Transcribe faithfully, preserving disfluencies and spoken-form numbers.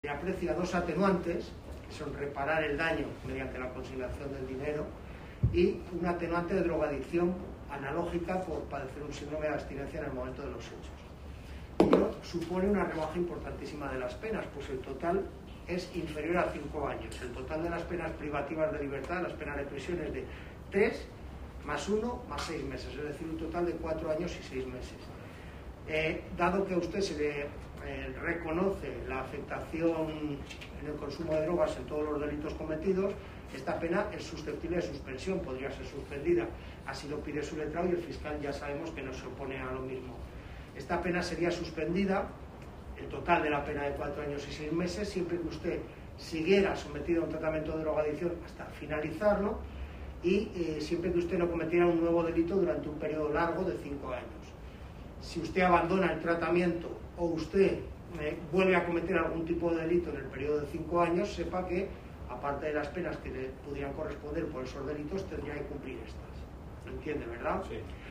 Se aprecia dos atenuantes, que son reparar el daño mediante la consignación del dinero, y un atenuante de drogadicción analógica por padecer un síndrome de abstinencia en el momento de los hechos. Ello supone una rebaja importantísima de las penas, pues el total es inferior a cinco años. El total de las penas privativas de libertad, las penas de prisión, es de tres más uno más seis meses, es decir, un total de cuatro años y seis meses. Eh, dado que a usted se le eh, reconoce la afectación en el consumo de drogas en todos los delitos cometidos, esta pena es susceptible de suspensión, podría ser suspendida. Así lo pide su letrado y el fiscal ya sabemos que no se opone a lo mismo. Esta pena sería suspendida, el total de la pena de cuatro años y seis meses, siempre que usted siguiera sometido a un tratamiento de drogadicción hasta finalizarlo y eh, siempre que usted no cometiera un nuevo delito durante un periodo largo de cinco años. Si usted abandona el tratamiento o usted eh, vuelve a cometer algún tipo de delito en el periodo de cinco años, sepa que, aparte de las penas que le pudieran corresponder por esos delitos, tendría que cumplir estas. ¿Lo entiende, verdad? Sí.